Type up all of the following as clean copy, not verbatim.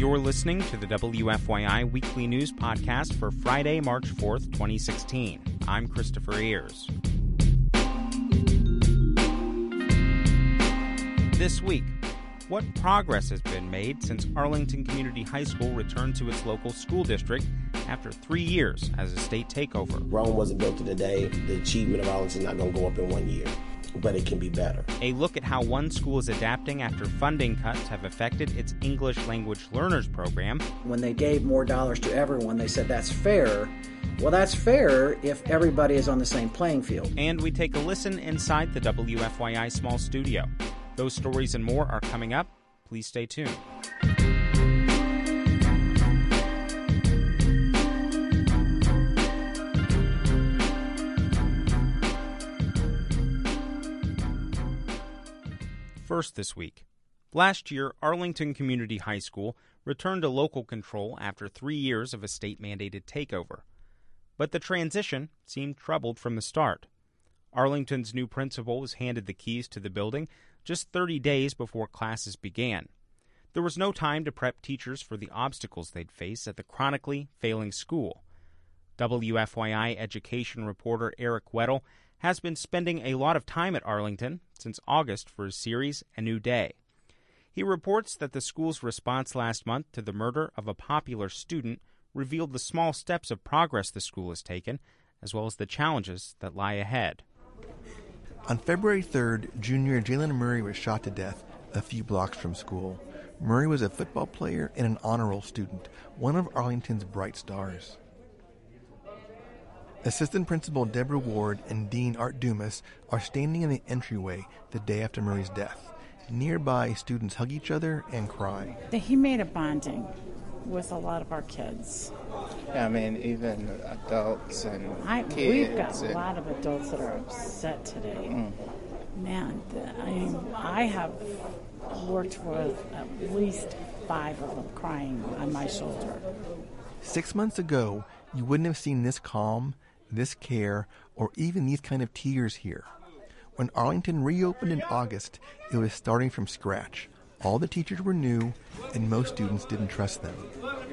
You're listening to the WFYI Weekly News Podcast for Friday, March 4th, 2016. I'm Christopher Ayers. This week, what progress has been made since Arlington Community High School returned to its local school district after 3 years as a state takeover? Rome wasn't built in a day. The achievement of Arlington is not going to go up in 1 year, but it can be better. A look at how one school is adapting after funding cuts have affected its English language learners program. When they gave more dollars to everyone, they said that's fair. Well, that's fair if everybody is on the same playing field. And we take a listen inside the WFYI small studio. Those stories and more are coming up. Please stay tuned. First this week. Last year, Arlington Community High School returned to local control after 3 years of a state-mandated takeover. But the transition seemed troubled from the start. Arlington's new principal was handed the keys to the building just 30 days before classes began. There was no time to prep teachers for the obstacles they'd face at the chronically failing school. WFYI education reporter Eric Weddle has been spending a lot of time at Arlington since August for his series, A New Day. He reports that the school's response last month to the murder of a popular student revealed the small steps of progress the school has taken, as well as the challenges that lie ahead. On February 3rd, junior Jalen Murray was shot to death a few blocks from school. Murray was a football player and an honor roll student, one of Arlington's bright stars. Assistant Principal Deborah Ward and Dean Art Dumas are standing in the entryway the day after Murray's death. Nearby, students hug each other and cry. He made a bonding with a lot of our kids. Yeah, I mean, even adults and kids. We've got a lot of adults that are upset today. Man, I have worked with at least 5 of them crying on my shoulder. 6 months ago, you wouldn't have seen this calm, this care, or even these kind of tears here. When Arlington reopened in August, it was starting from scratch. All the teachers were new, and most students didn't trust them.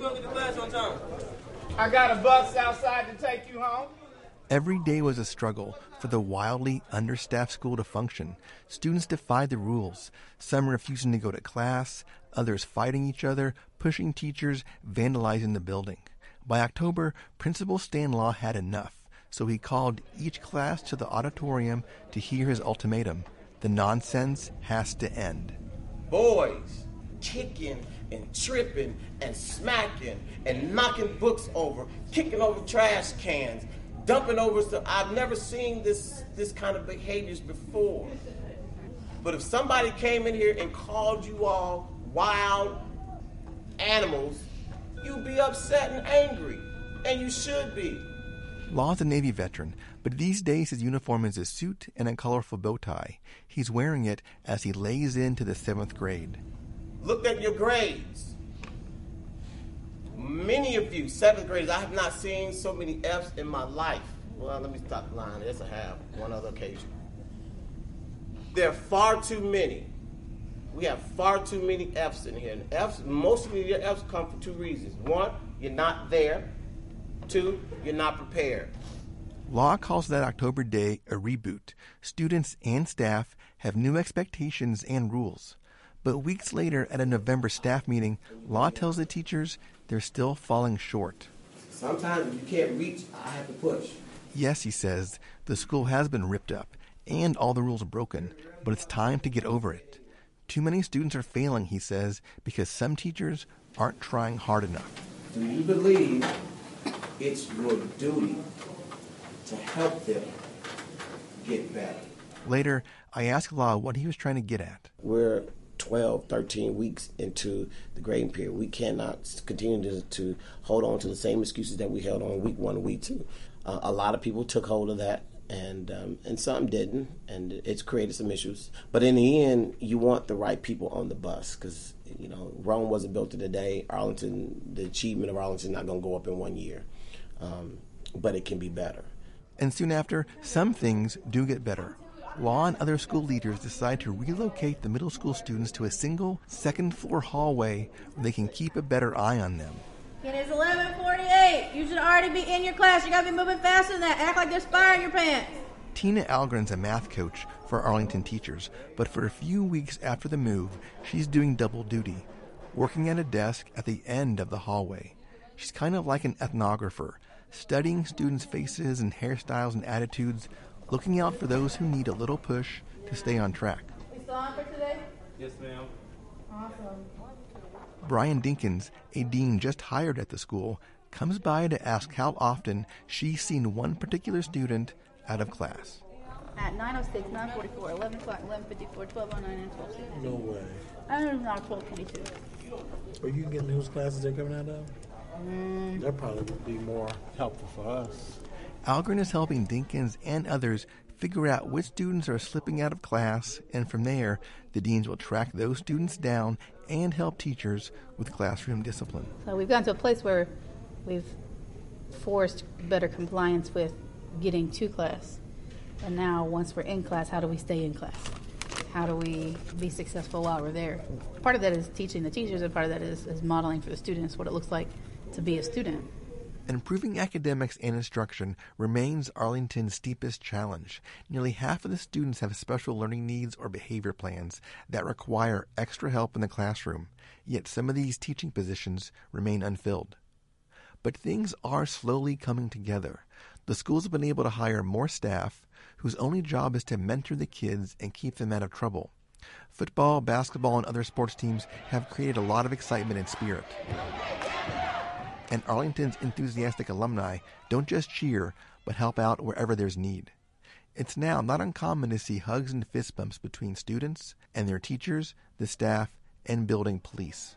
I got a bus outside to take you home. Every day was a struggle for the wildly understaffed school to function. Students defied the rules, some refusing to go to class, others fighting each other, pushing teachers, vandalizing the building. By October, Principal Stan Law had enough, so he called each class to the auditorium to hear his ultimatum. The nonsense has to end. Boys kicking and tripping and smacking and knocking books over, kicking over trash cans, dumping over stuff. I've never seen this kind of behaviors before. But if somebody came in here and called you all wild animals, you'd be upset and angry, and you should be. Law's a Navy veteran, but these days his uniform is a suit and a colorful bow tie. He's wearing it as he lays into the 7th grade. Look at your grades. Many of you, 7th graders, I have not seen so many F's in my life. Well, let me stop lying. Yes, I have. One other occasion. There are far too many. We have far too many F's in here. And F's, most of your F's come for 2 reasons. 1, you're not there. 2, you're not prepared. Law calls that October day a reboot. Students and staff have new expectations and rules. But weeks later at a November staff meeting, Law tells the teachers they're still falling short. Sometimes if you can't reach, I have to push. Yes, he says, the school has been ripped up and all the rules broken, but it's time to get over it. Too many students are failing, he says, because some teachers aren't trying hard enough. Do you believe it's your duty to help them get better? Later, I asked Law what he was trying to get at. We're 12, 13 weeks into the grading period. We cannot continue to hold on to the same excuses that we held on week 1 and week 2. A lot of people took hold of that, and some didn't, and it's created some issues. But in the end, you want the right people on the bus, because Rome wasn't built in a day. Arlington, the achievement of Arlington is not going to go up in 1 year, but it can be better. And soon after, some things do get better. Law and other school leaders decide to relocate the middle school students to a single second-floor hallway where they can keep a better eye on them. It is 11:48. You should already be in your class. You got to be moving faster than that. Act like there's fire in your pants. Tina Algren's a math coach for Arlington teachers, but for a few weeks after the move, she's doing double duty, working at a desk at the end of the hallway. She's kind of like an ethnographer, studying students' faces and hairstyles and attitudes, looking out for those who need a little push to stay on track. We still on for today? Yes, ma'am. Awesome. Brian Dinkins, a dean just hired at the school, comes by to ask how often she's seen one particular student out of class. At 9:06, 9:44, 11 o'clock, 11:54, 12:09, and 12:06. No way. I don't know, 12:22. Or you can get in whose classes they're coming out of? That probably would be more helpful for us. Algren is helping Dinkins and others figure out which students are slipping out of class, and from there, the deans will track those students down and help teachers with classroom discipline. So we've gotten to a place where we've forced better compliance with getting to class. And now, once we're in class, how do we stay in class? How do we be successful while we're there? Part of that is teaching the teachers, and part of that is modeling for the students what it looks like to be a student. Improving academics and instruction remains Arlington's steepest challenge. Nearly half of the students have special learning needs or behavior plans that require extra help in the classroom, yet some of these teaching positions remain unfilled. But things are slowly coming together. The schools have been able to hire more staff whose only job is to mentor the kids and keep them out of trouble. Football, basketball, and other sports teams have created a lot of excitement and spirit. And Arlington's enthusiastic alumni don't just cheer, but help out wherever there's need. It's now not uncommon to see hugs and fist bumps between students and their teachers, the staff, and building police.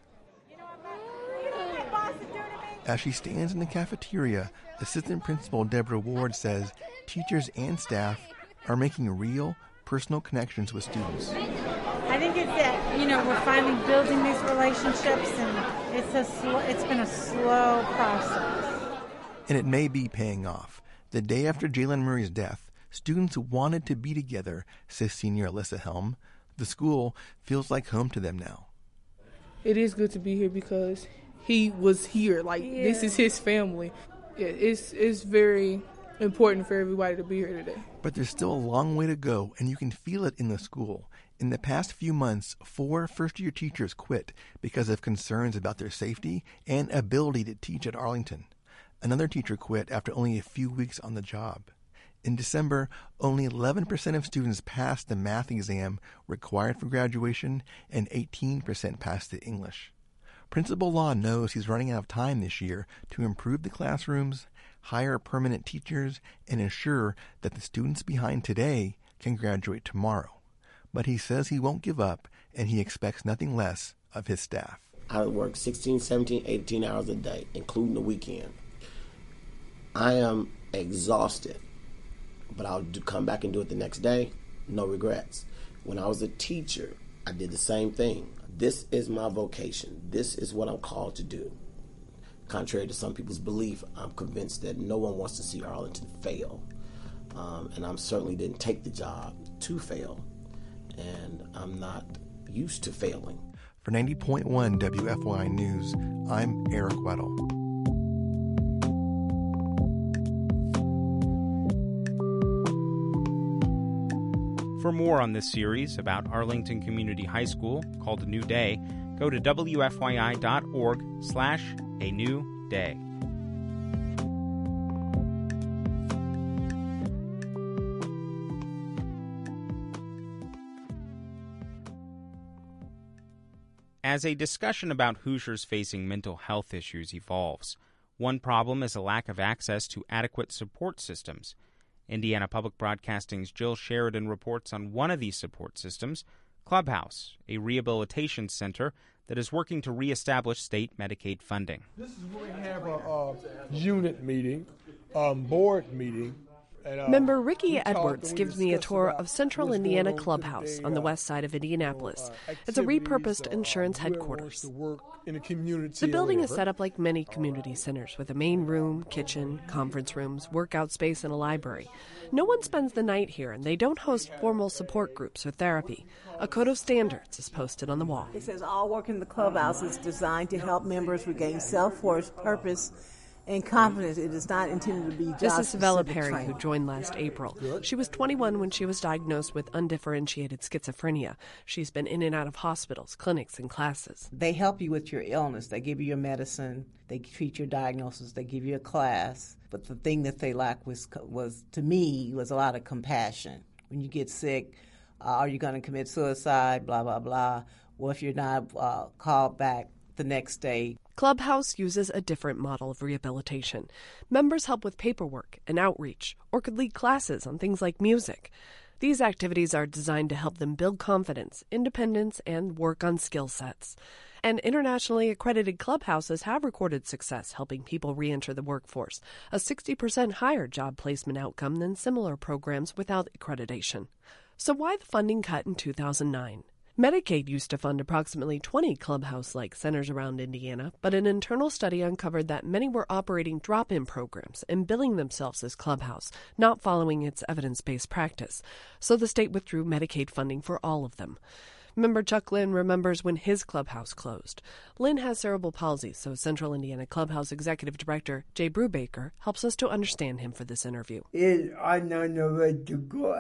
As she stands in the cafeteria, Assistant Principal Deborah Ward says teachers and staff are making real, personal connections with students. I think it's that, we're finally building these relationships, and it's been a slow process. And it may be paying off. The day after Jalen Murray's death, students wanted to be together, says senior Alyssa Helm. The school feels like home to them now. It is good to be here because he was here. This is his family. It's very important for everybody to be here today. But there's still a long way to go, and you can feel it in the school. In the past few months, 4 first-year teachers quit because of concerns about their safety and ability to teach at Arlington. Another teacher quit after only a few weeks on the job. In December, only 11% of students passed the math exam required for graduation, and 18% passed the English. Principal Law knows he's running out of time this year to improve the classrooms, hire permanent teachers, and ensure that the students behind today can graduate tomorrow. But he says he won't give up, and he expects nothing less of his staff. I work 16, 17, 18 hours a day, including the weekend. I am exhausted, but I'll come back and do it the next day, no regrets. When I was a teacher, I did the same thing. This is my vocation. This is what I'm called to do. Contrary to some people's belief, I'm convinced that no one wants to see Arlington fail. And I certainly didn't take the job to fail. And I'm not used to failing. For 90.1 WFYI News, I'm Eric Weddle. For more on this series about Arlington Community High School called A New Day, go to wfyi.org/a-new-day. As a discussion about Hoosiers facing mental health issues evolves, one problem is a lack of access to adequate support systems. Indiana Public Broadcasting's Jill Sheridan reports on one of these support systems, Clubhouse, a rehabilitation center that is working to reestablish state Medicaid funding. This is where we have a unit meeting, board meeting, Member Ricky Edwards gives me a tour of Central Indiana Clubhouse on the west side of Indianapolis. It's a repurposed insurance headquarters. The building is set up like many community centers with a main room, kitchen, conference rooms, workout space, and a library. No one spends the night here, and they don't host formal support groups or therapy. A code of standards is posted on the wall. It says all work in the clubhouse is designed to help members regain self-worth, purpose, and confidence. It is not intended to be job-specific This is Savella Perry, training. who joined last April. She was 21 when she was diagnosed with undifferentiated schizophrenia. She's been in and out of hospitals, clinics, and classes. They help you with your illness. They give you your medicine. They treat your diagnosis. They give you a class. But the thing that they lack was to me, was a lot of compassion. When you get sick, are you going to commit suicide, blah, blah, blah. Well, if you're not called back the next day. Clubhouse uses a different model of rehabilitation. Members help with paperwork and outreach, or could lead classes on things like music. These activities are designed to help them build confidence, independence, and work on skill sets. And internationally accredited clubhouses have recorded success helping people re-enter the workforce, a 60% higher job placement outcome than similar programs without accreditation. So why the funding cut in 2009? Medicaid used to fund approximately 20 clubhouse-like centers around Indiana, but an internal study uncovered that many were operating drop-in programs and billing themselves as clubhouse, not following its evidence-based practice. So the state withdrew Medicaid funding for all of them. Member Chuck Lynn remembers when his clubhouse closed. Lynn has cerebral palsy, so Central Indiana Clubhouse Executive Director Jay Brubaker helps us to understand him for this interview. I don't know where to go.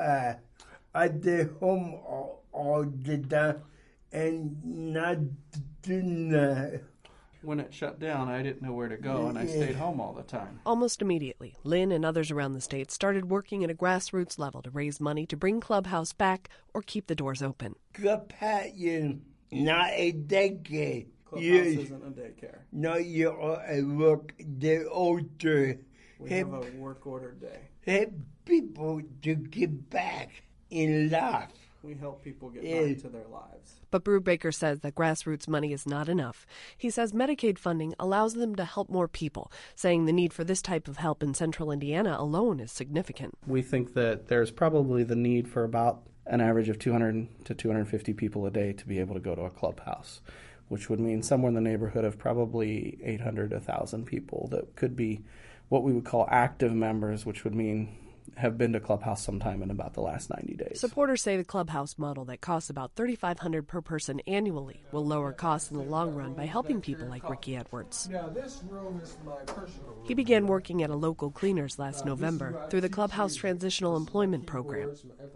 I stay home all the time and not doing that. When it shut down, I didn't know where to go, and I stayed home all the time. Almost immediately, Lynn and others around the state started working at a grassroots level to raise money to bring Clubhouse back or keep the doors open. Clubhouse, not a daycare. Clubhouse isn't a daycare. No, you're a work day order. We have a work order day. Help people to get back in life. We help people get back to their lives. But Brubaker says that grassroots money is not enough. He says Medicaid funding allows them to help more people, saying the need for this type of help in Central Indiana alone is significant. We think that there's probably the need for about an average of 200 to 250 people a day to be able to go to a clubhouse, which would mean somewhere in the neighborhood of probably 800 to 1,000 people that could be what we would call active members, which would mean have been to Clubhouse sometime in about the last 90 days. Supporters say the Clubhouse model that costs about $3,500 per person annually will lower costs in the long run by helping people like Ricky Edwards. Now, this room is my personal room. He began working at a local cleaners last November through the Clubhouse Transitional Employment Program.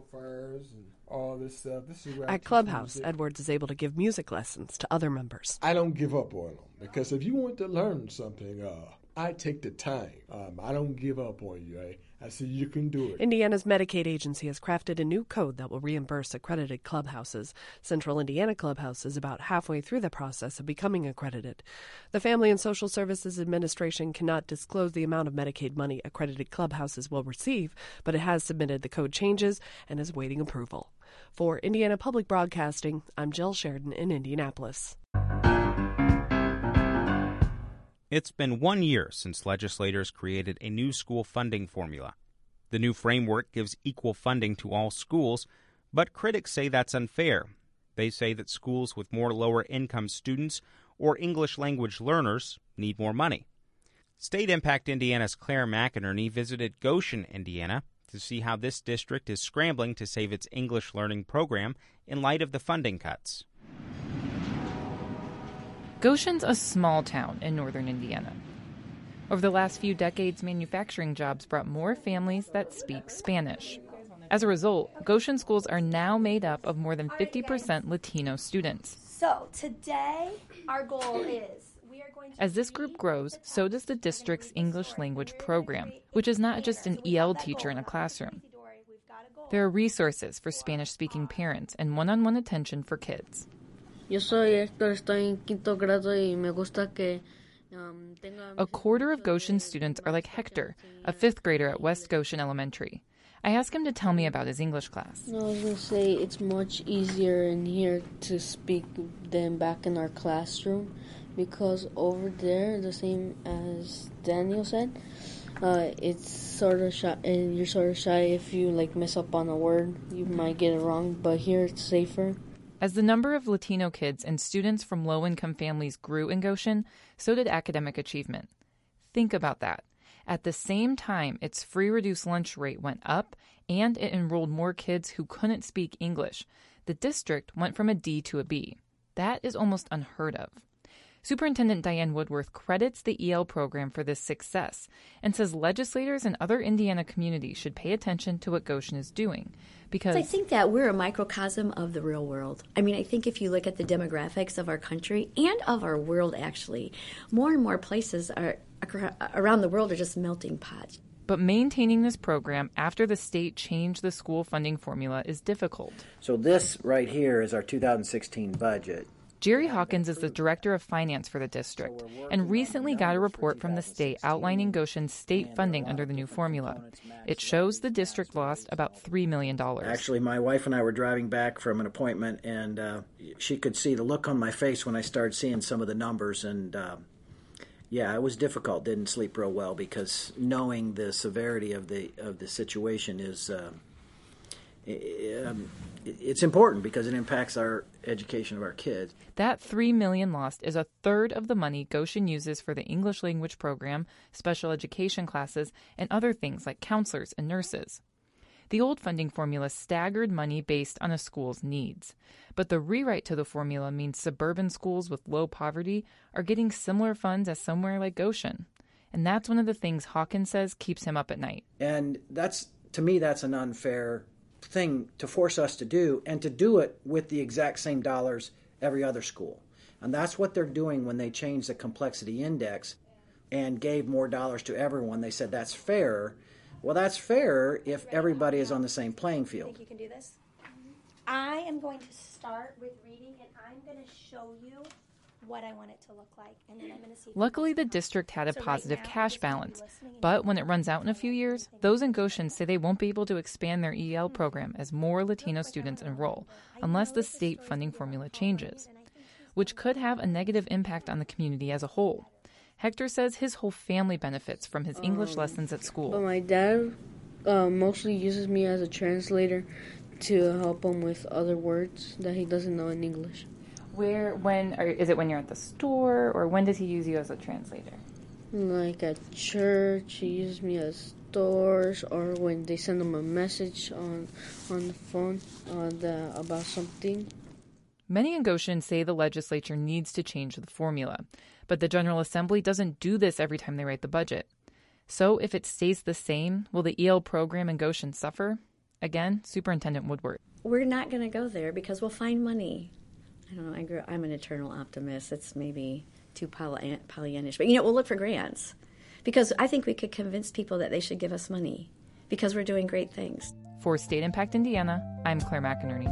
All this stuff. At Clubhouse, Edwards is able to give music lessons to other members. I don't give up on them because if you want to learn something, I take the time. I don't give up on you. I say you can do it. Indiana's Medicaid agency has crafted a new code that will reimburse accredited clubhouses. Central Indiana Clubhouse is about halfway through the process of becoming accredited. The Family and Social Services Administration cannot disclose the amount of Medicaid money accredited clubhouses will receive, but it has submitted the code changes and is waiting approval. For Indiana Public Broadcasting, I'm Jill Sheridan in Indianapolis. It's been 1 year since legislators created a new school funding formula. The new framework gives equal funding to all schools, but critics say that's unfair. They say that schools with more lower-income students or English language learners need more money. State Impact Indiana's Claire McInerney visited Goshen, Indiana, to see how this district is scrambling to save its English learning program in light of the funding cuts. Goshen's a small town in northern Indiana. Over the last few decades, manufacturing jobs brought more families that speak Spanish. As a result, Goshen schools are now made up of more than 50% Latino students. So today, our goal is we are going to... As this group grows, so does the district's English language program, which is not just an EL teacher in a classroom. There are resources for Spanish-speaking parents and one-on-one attention for kids. Yo soy Héctor, estoy en quinto grado y me gusta que A quarter of Goshen students are like Hector, a fifth grader at West Goshen Elementary. I asked him to tell me about his English class. I was going to say it's much easier in here to speak than back in our classroom because over there, the same as Daniel said, it's sort of shy, and you're sort of shy if you mess up on a word, you might get it wrong. But here it's safer. As the number of Latino kids and students from low-income families grew in Goshen, so did academic achievement. Think about that. At the same time, its free reduced lunch rate went up, and it enrolled more kids who couldn't speak English. The district went from a D to a B. That is almost unheard of. Superintendent Diane Woodworth credits the EL program for this success and says legislators and other Indiana communities should pay attention to what Goshen is doing because I think that we're a microcosm of the real world. I mean, I think if you look at the demographics of our country and of our world, actually, more and more places around the world are just melting pots. But maintaining this program after the state changed the school funding formula is difficult. So this right here is our 2016 budget. Jerry Hawkins is the director of finance for the district and recently got a report from the state outlining Goshen's state funding under the new formula. It shows the district lost about $3 million. Actually, my wife and I were driving back from an appointment, and she could see the look on my face when I started seeing some of the numbers. And yeah, it was difficult. Didn't sleep real well because knowing the severity of the situation is it's important because it impacts our education of our kids. That $3 million lost is a third of the money Goshen uses for the English language program, special education classes, and other things like counselors and nurses. The old funding formula staggered money based on a school's needs. But the rewrite to the formula means suburban schools with low poverty are getting similar funds as somewhere like Goshen. And that's one of the things Hawkins says keeps him up at night. And to me, that's an unfair thing to force us to do, and to do it with the exact same dollars every other school. And that's what they're doing when they changed the complexity index and gave more dollars to everyone. They said that's fair. Well, that's fair if everybody is on the same playing field. I think you can do this. I am going to start with reading, and I'm going to show you what I want it to look like, and then I'm going to see. Luckily, the district had a positive cash balance, but when it runs out in a few years, those in Goshen say they won't be able to expand their EL program as more Latino students enroll, unless the state funding formula changes, which could have a negative impact on the community as a whole. Hector says his whole family benefits from his English lessons at school. But my dad mostly uses me as a translator to help him with other words that he doesn't know in English. Is it when you're at the store, or when does he use you as a translator? Like at church, he uses me as stores, or when they send him a message on the phone about something. Many in Goshen say the legislature needs to change the formula, but the General Assembly doesn't do this every time they write the budget. So if it stays the same, will the EL program in Goshen suffer? Again, Superintendent Woodward. We're not going to go there because we'll find money. I don't know, I'm an eternal optimist. It's maybe too Pollyannish. But, we'll look for grants because I think we could convince people that they should give us money because we're doing great things. For State Impact Indiana, I'm Claire McInerney.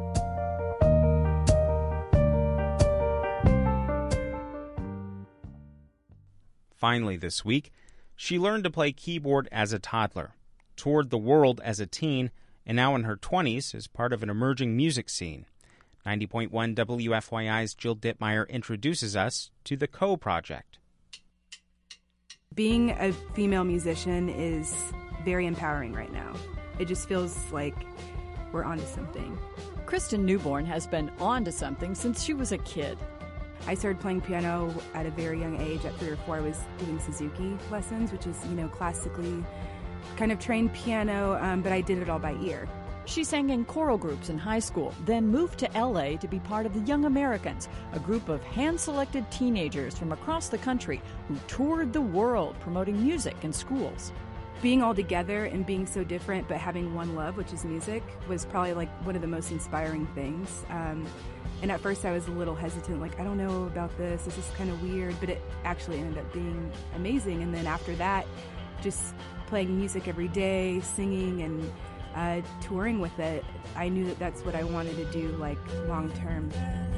Finally this week, she learned to play keyboard as a toddler, toured the world as a teen, and now in her 20s is part of an emerging music scene. 90.1 WFYI's Jill Dittmeyer introduces us to the CO Project. Being a female musician is very empowering right now. It just feels like we're onto something. Kristen Newborn has been onto something since she was a kid. I started playing piano at a very young age. At 3 or 4, I was doing Suzuki lessons, which is, classically kind of trained piano, but I did it all by ear. She sang in choral groups in high school, then moved to L.A. to be part of the Young Americans, a group of hand-selected teenagers from across the country who toured the world promoting music in schools. Being all together and being so different but having one love, which is music, was probably one of the most inspiring things. And at first I was a little hesitant, I don't know about this is kind of weird, but it actually ended up being amazing. And then after that, just playing music every day, singing and touring with it, I knew that that's what I wanted to do, long term.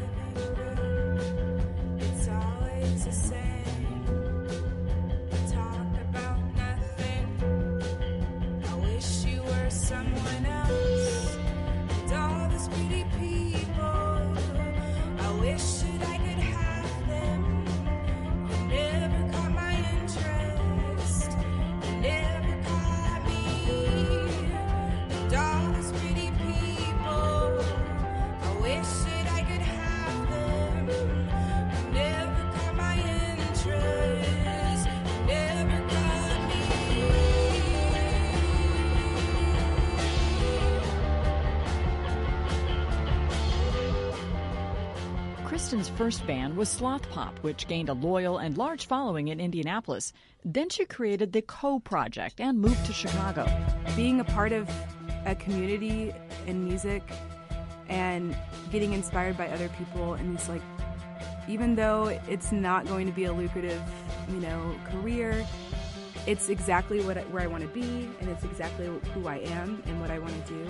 It's always the same. Talk about nothing. I wish you were someone else. And all these pretty people, I wish that I could have them. You never caught my interest. You Kristen's first band was Sloth Pop, which gained a loyal and large following in Indianapolis. Then she created the Co Project and moved to Chicago. Being a part of a community in music and getting inspired by other people, and it's like, even though it's not going to be a lucrative, career, it's exactly where I want to be, and it's exactly who I am and what I want to do.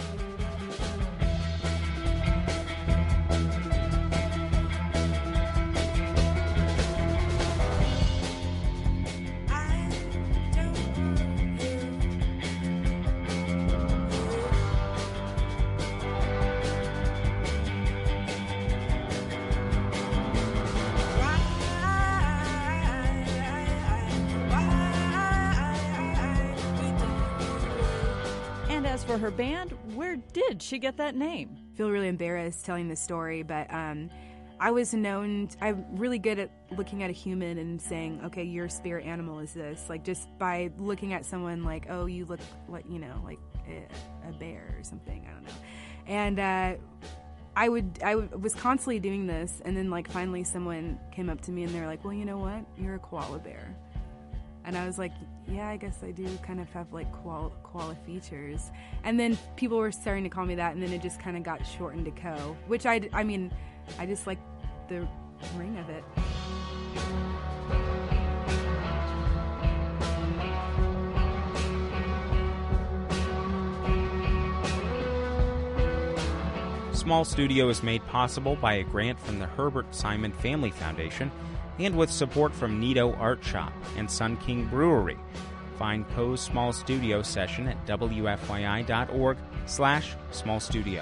For her band, where did she get that name? I feel really embarrassed telling this story, but I'm really good at looking at a human and saying, okay, your spirit animal is this. Like, just by looking at someone like, oh, you look like, like a bear or something, I don't know. And I was constantly doing this, and then like finally someone came up to me and they were like, well, you know what? You're a koala bear. And I was like, yeah, I guess I do kind of have like koala features. And then people were starting to call me that, and then it just kind of got shortened to Co, which I just like the ring of it. Small Studio is made possible by a grant from the Herbert Simon Family Foundation and with support from Nito Art Shop and Sun King Brewery. Find Co's Small Studio session at wfyi.org/smallstudio.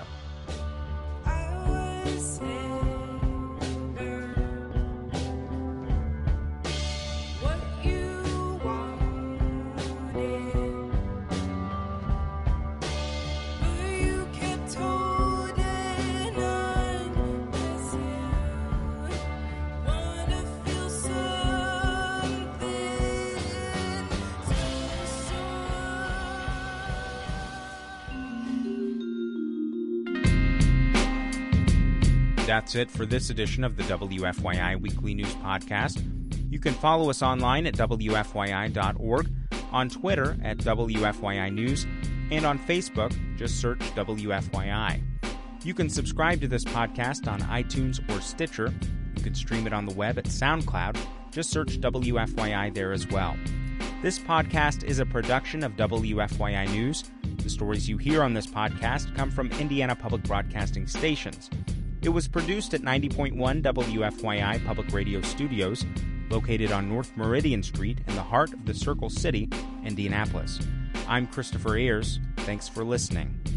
That's it for this edition of the WFYI Weekly News Podcast. You can follow us online at WFYI.org, on Twitter at WFYI News, and on Facebook, just search WFYI. You can subscribe to this podcast on iTunes or Stitcher. You can stream it on the web at SoundCloud. Just search WFYI there as well. This podcast is a production of WFYI News. The stories you hear on this podcast come from Indiana Public Broadcasting stations. It was produced at 90.1 WFYI Public Radio Studios, located on North Meridian Street in the heart of the Circle City, Indianapolis. I'm Christopher Ayers. Thanks for listening.